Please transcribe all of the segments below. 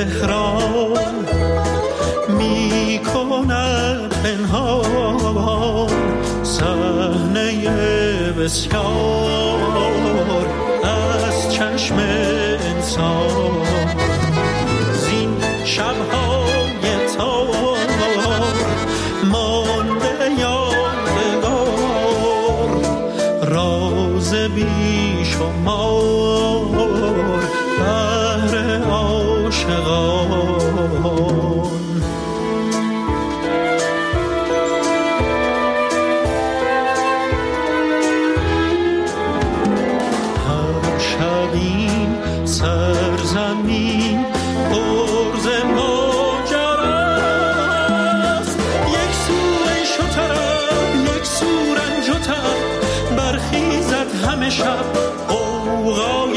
تهران می کند پنهان صحنه بسیار از چشم انسان. زین شب‌های تار مانده یادگار راز بیشمار بهر عاشقان. هر شب این سرزمین پرز ماجراست، یک سو عیش و طرب یک سو رنج و تب، برخیزد همه شب غوغای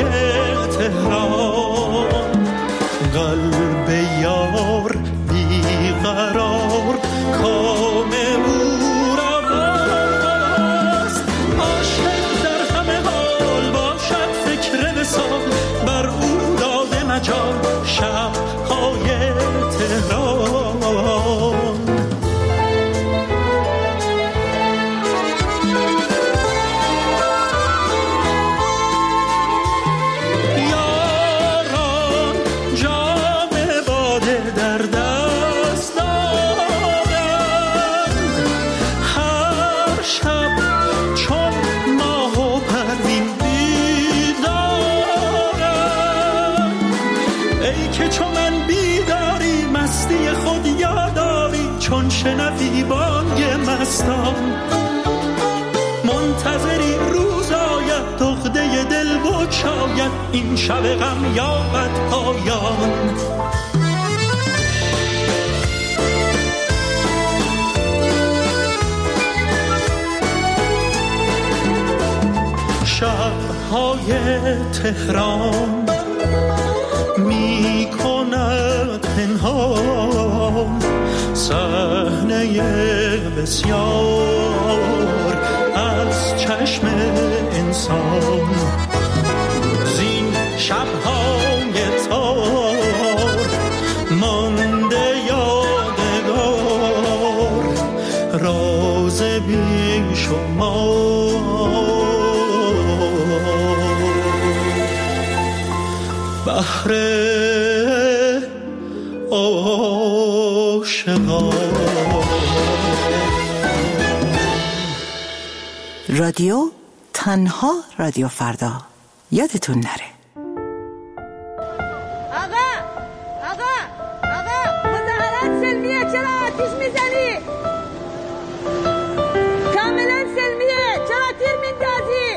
تهران. قلب یار بیقرار کام او رواست، عاشق در همه حال باشد فکر وصال، بر او داده مجال شب‌های تهران. چون شنوی بانگ مستان منتظری روز آید، عقده دل بگشاید، این شب غم یابد پایان. شب‌های تهران می کند پنهان صحنه بسیار از چشم انسان. زین شب‌های تار مانده یادگار راز بیشمار بهر رادیو تنها رادیو فردا، یادتون نره. آقا مظاهرات سلمیه، چرا آتیش میزنی؟ کاملا سلمیه، چرا تیر میندازی؟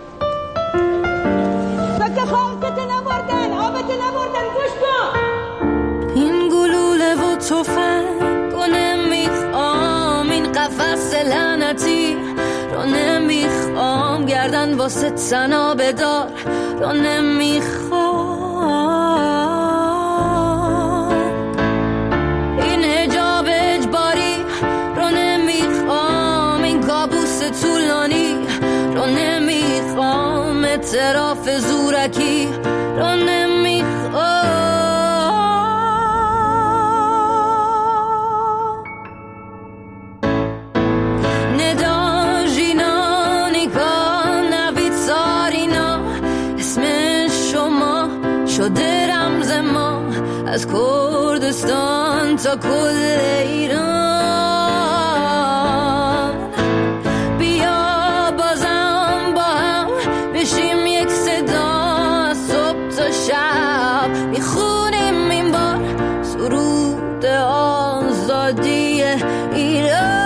بکه خاکتو نبردن، آبتو نبردن، گوش کن. این گلوله و تفنگ نمیخوام، این قفس لعنتی رو نمیخوام، گردن واسه تنها بدار رو نمیخوام، این حجاب اجباری رو نمیخوام، این کابوس طولانی رو نمیخوام، اعتراف زورکی رو نمیخوام. شده رمز ما از کردستان تا کل ایران. بیا بازم با هم بشیم یک صدا، از صبح تا شب میخونیم این بار سرود آزادی ایران.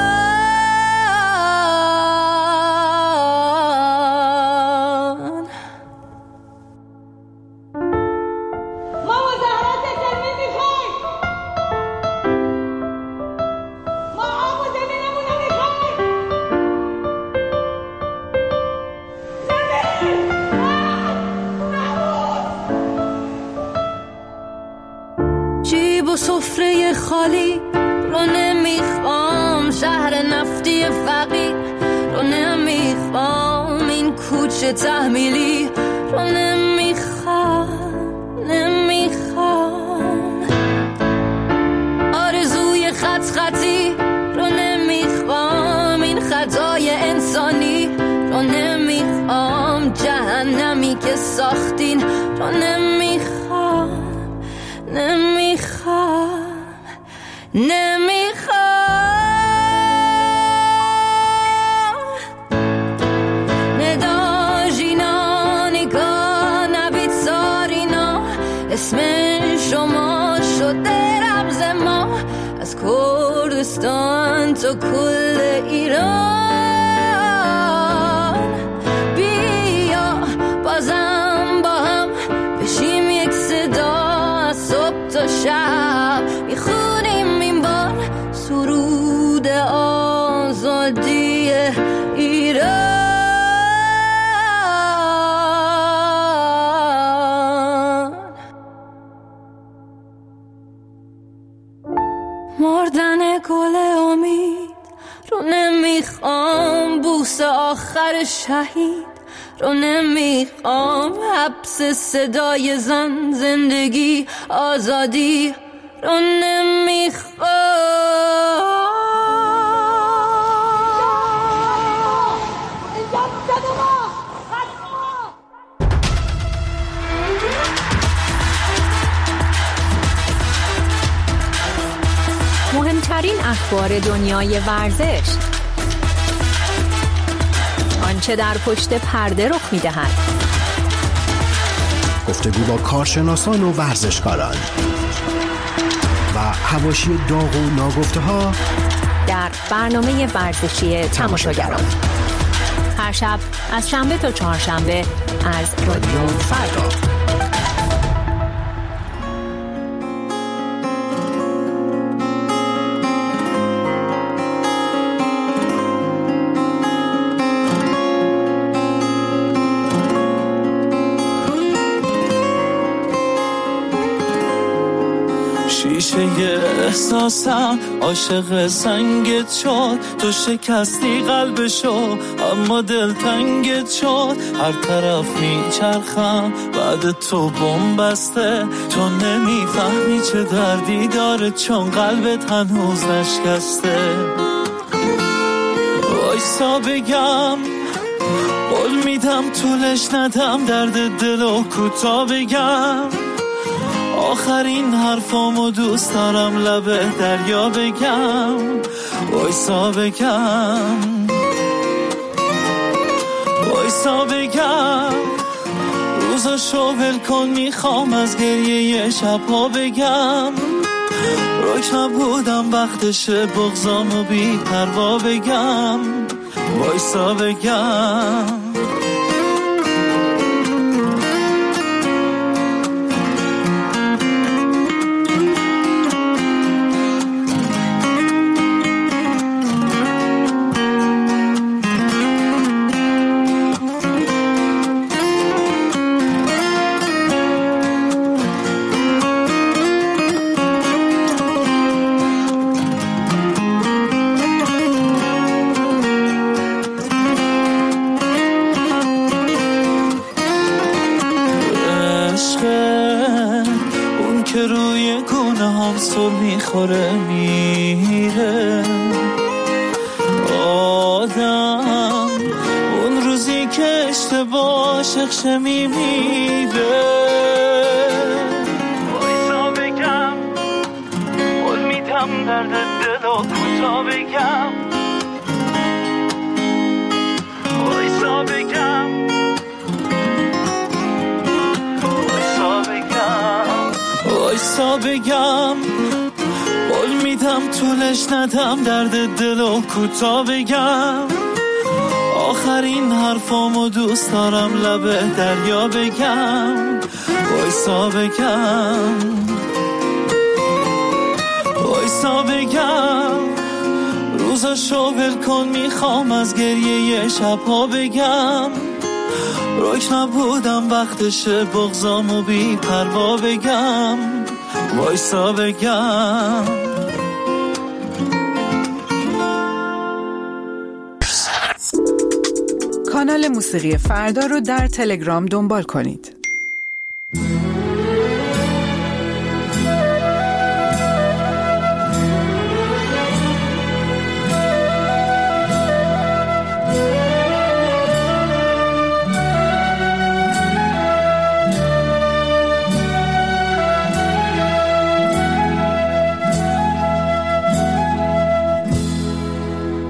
سفره خالی رو نمیخوام، شهر نفتی فقیر رو نمیخوام، این کوچه تحمیلی رو نمیخوام. نمیخوام جهنمی که ساختین رو نمیخوام نداجینا نگاه نبید سارینا اسم شما شده رمز ما از کردستان تا کل ایران بیا بازم با هم بشیم یک صدا از صبح تا شب میخونیم این بار سرود آزادی ایران مردن گل امید رو نمیخوام بوسه آخر شهید رو نمیخوام حبس صدای زن زندگی آزادی رو نمیخوام مهمترین اخبار دنیای ورزش، آنچه در پشت پرده رخ می‌دهد، گفتگو با کارشناسان و ورزشکاران و حواشی داغ و ناگفته‌ها در برنامه ورزشی تماشاگران هر شب از شنبه تا چهارشنبه از رادیو فردا. شیشه احساسم عاشق سنگت شد، تو شکستی قلبشو اما دلتنگت شد، هر طرف میچرخم بعد تو بمبسته، تو نمیفهمی چه دردی داره چون قلبت هنوز نشکسته. وایسا بگم قول میدم طولش ندم، درد دلو کوتا بگم، آخرین حرفامو دوست دارم لب دریا بگم. وایسا بگم روزاشو ول کن، میخوام از گریه شبها بگم، رک نبودم وقتشه بغضامو بی پروا بگم. وایسا بگم میخوره میره آدم، اون روزی که اشتباه شخشه میمیره. وایسا بگم قول میدم درد دلو کوتا بگم. وایسا بگم قول میدم طولش ندم، درد دلو کوتا بگم، آخرین حرفامو دوست دارم لب دریا بگم. وایسا بگم روزاشو ول کن، میخوام از گریه شبها بگم، رک نبودم وقتشه بغضامو بی پروا بگم. وایسا بگم کانال موسیقی فردا رو در تلگرام دنبال کنید.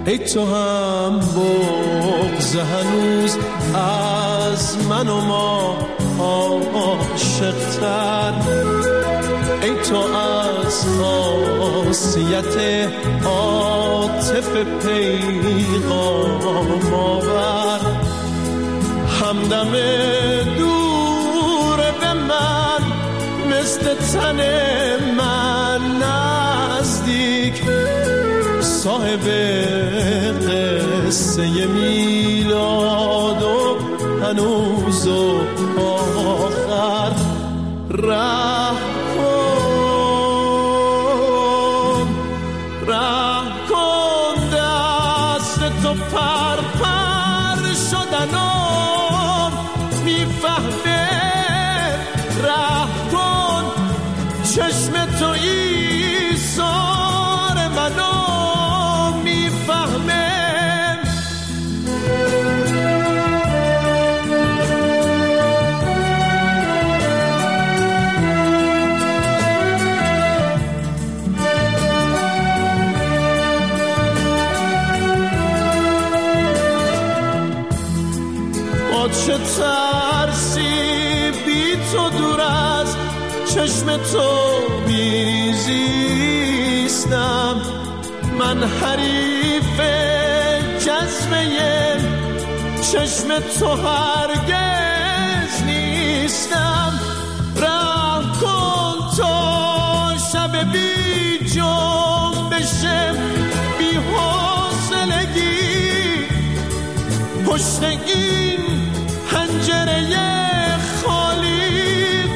ای تو هم بغض هنوز از من و ما عاشق‌تر، ای تو از خاصیت عاطف پیغام آور، همدم دور به من مثل تن من نزدیک، صاحب قصه میلاد و هنوز و آخر، راه کن دست تو پر پر شدنم میفهمه، راه کن چشم تو ایثار منو میفهمه. چه ترسی بی تو دور از چشم تو میزیستم، من حریف جذبه چشم تو هرگز نیستم، راه کن تا شب بی جنبش بی حوصلگی پشت این پنجره خالی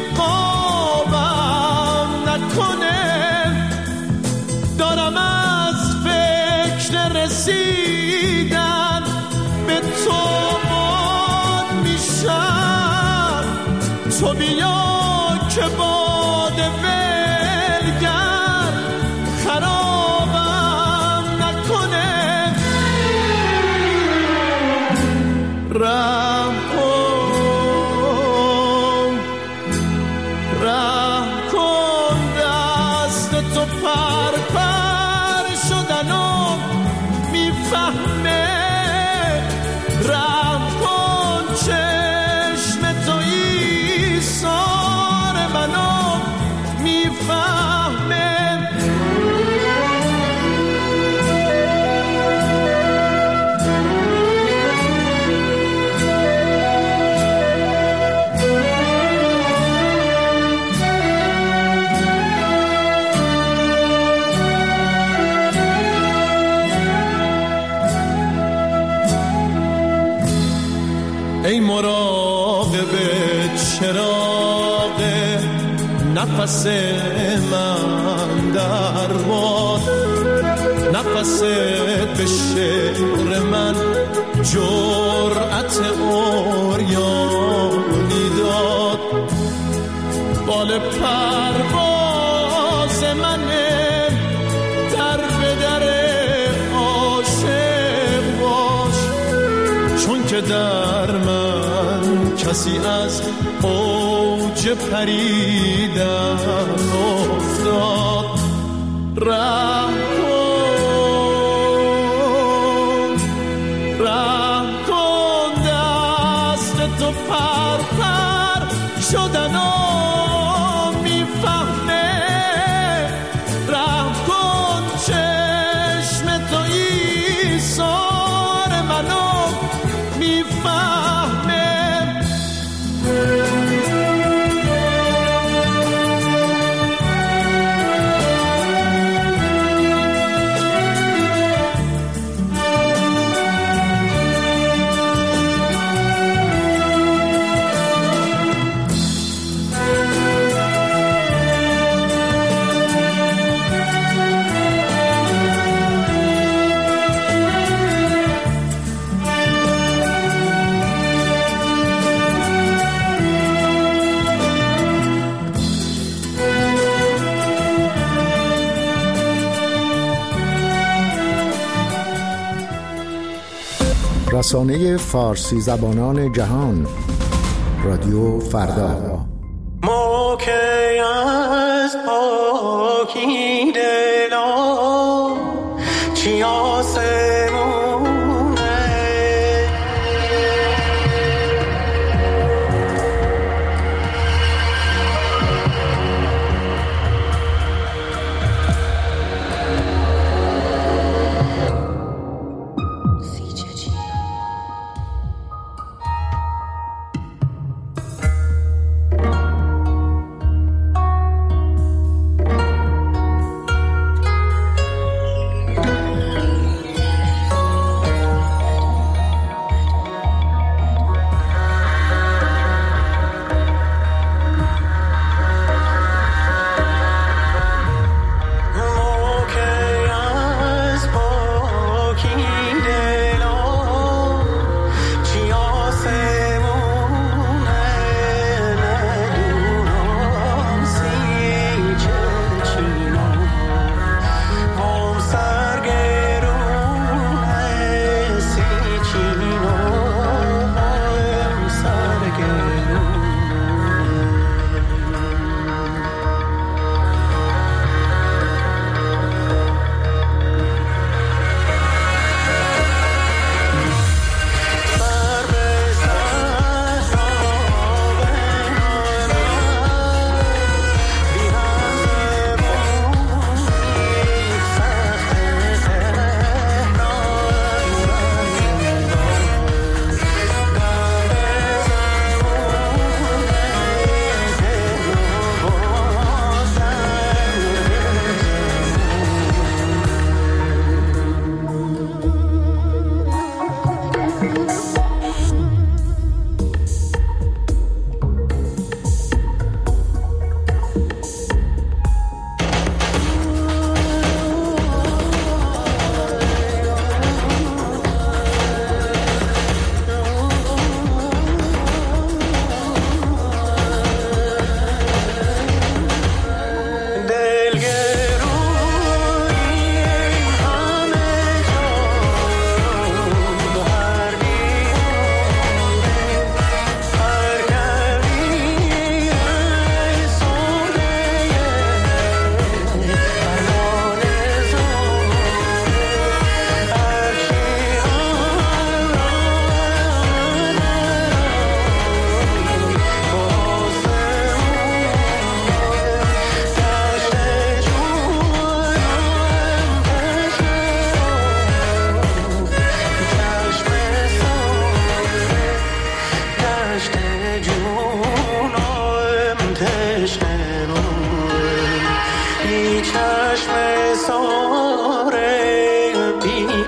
قابم نکنه، دارم از فکر رسیدن به تو مات میشم، تو بیا که باد ولگر خرابم نکنه، راه کن دست تو پر پر شدنم میفهمه، راه کن چشم تو ایثار منو میفهمه. ای مراقب چراغ نفس من در باد، نفست به شعر من جرأت عریانی داد، بال پرواز منه در به در عاشق باش، چون که در من کسی از اوج پریدن افتاد، راه کن دست تو پر پر شدنم میفهمه، راه کن چشم تو ایثار منو میفهمه. رسانه فارسی زبانان جهان، رادیو فردا. ما که از پاکی دلا چی آسمون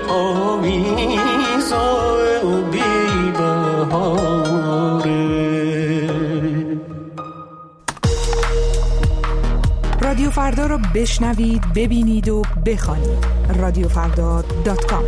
آویزان و بی بهاره. رادیو فردا رو بشنوید، ببینید و بخوانید. رادیوفردا.com.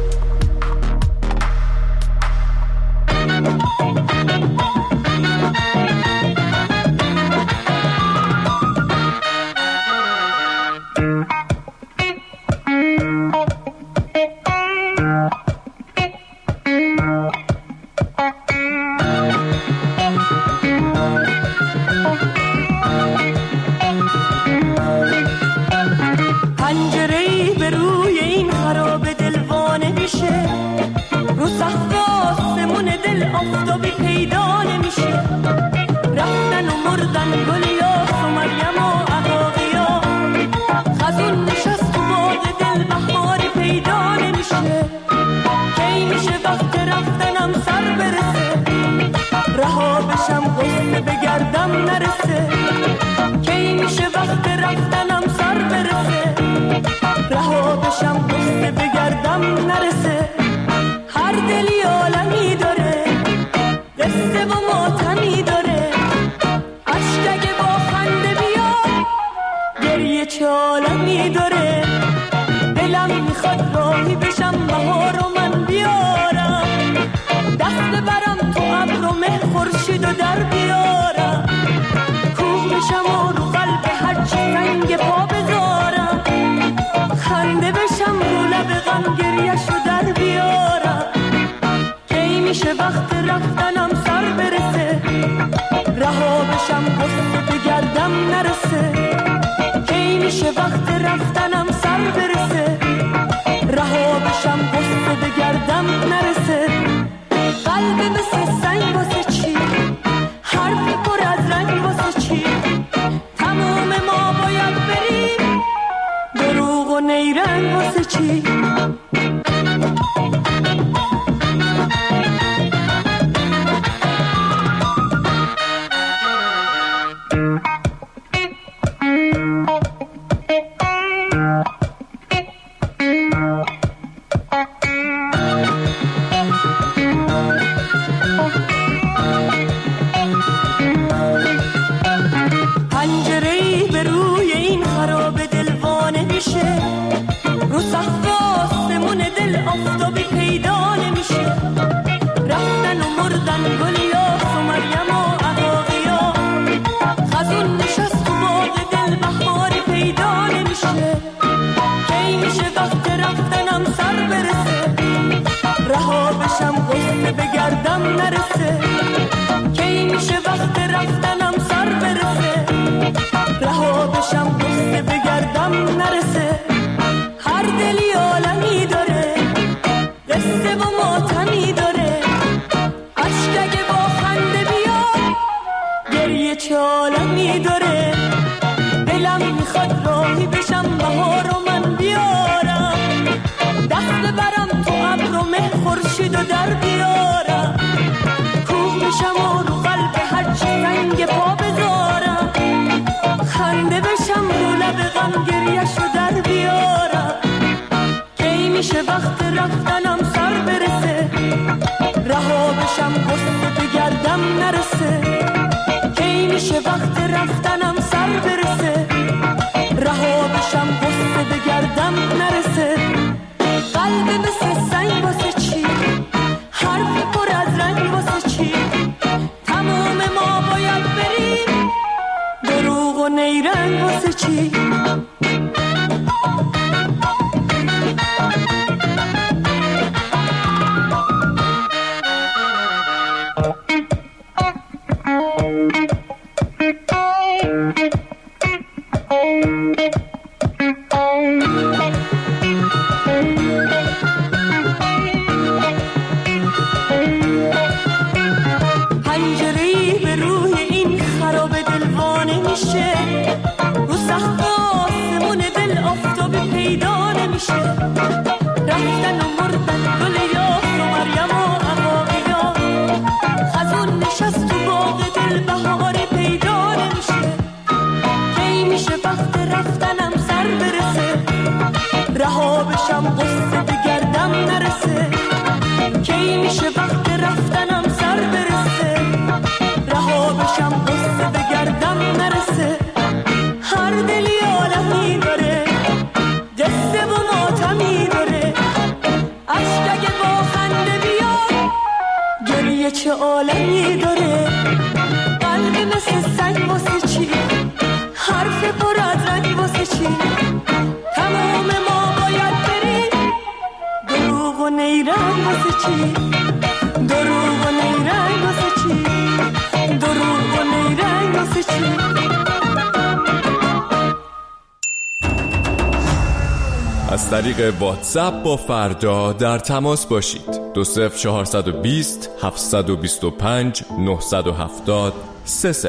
رها بشم قصه بگردم نرسم کی میشه وقت رفتنم سر برسه، رها بشم قصه بگردم نرسه. هر دلی عالمی داره، قصه و ماتمی داره، عشق اگه با خنده بیاد گریه چه عالمی داره. قلب مثل سنگ واسه چی، حرف پر از رنگ واسه چی، تمام ما باید بریم دروغ و نیرنگ واسه چی، دروغ و نیرنگ واسه چی، دروغ و نیرنگ واسه چی. از طریق واتساپ با فردا در تماس باشید. 20420 725 970 30.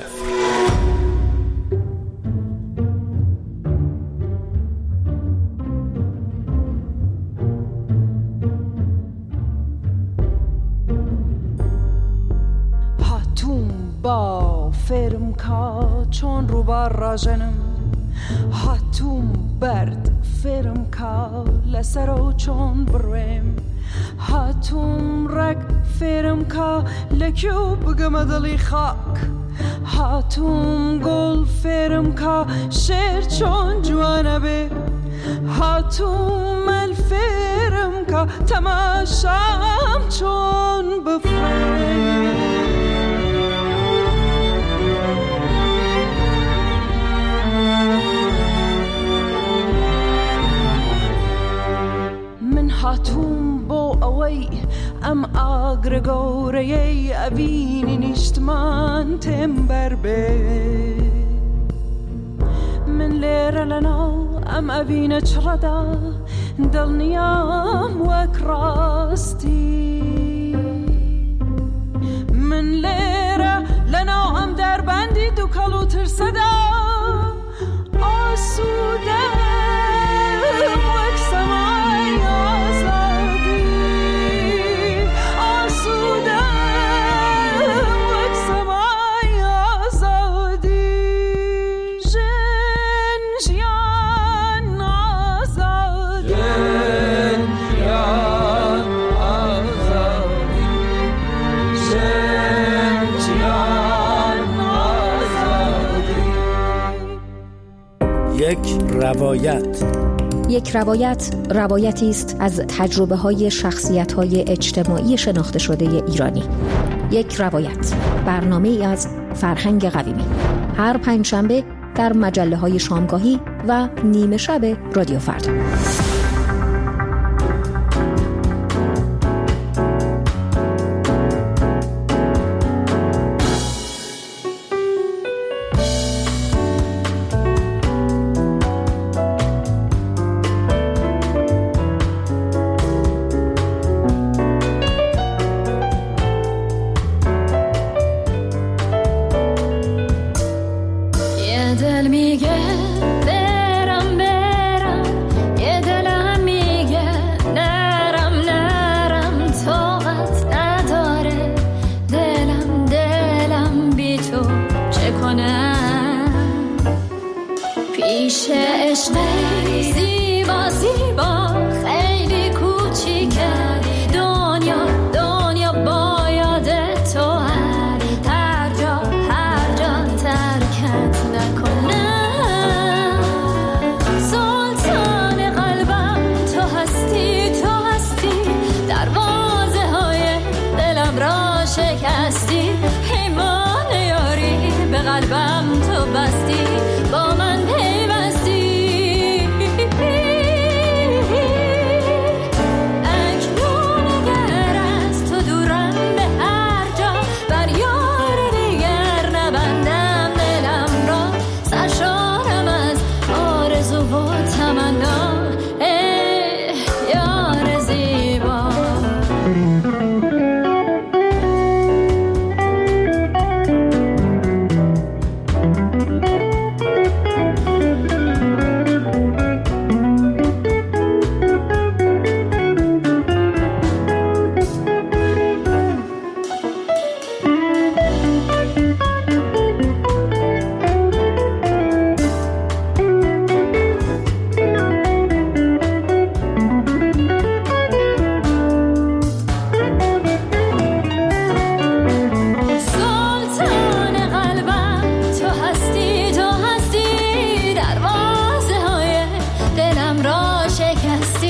با فرم کا چون رو بر راجنم، هاتوم برد فرم کا لسرو چون برویم، هاتوم رگ فرم کا لکیو بگمدلی خاک، هاتوم گل فرم کا شیر چون جوانبه، هاتوم الفرم کا تماشام چون بفرم. هاتوم بو اوی ام آگرگوری اوینی نیشتمان تمبر به من لیر لنا ام اوین چردا دل نیام وکراستی، من لیر لنا ام در بندی دو کلو ترسدا آسوده وک سمای آزادی، آسوده وک سمای آزادی، جن جیان آزادی، جن جیان آزادی، جن جیان آزادی. یک روایت. یک روایت روایتی است از تجربه‌های شخصیت‌های اجتماعی شناخته شده ایرانی. یک روایت، برنامه‌ای از فرهنگ قویمی، هر پنجشنبه در مجله‌های شامگاهی و نیمه شب رادیو فردا.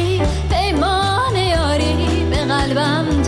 پیمان یاری به قلبم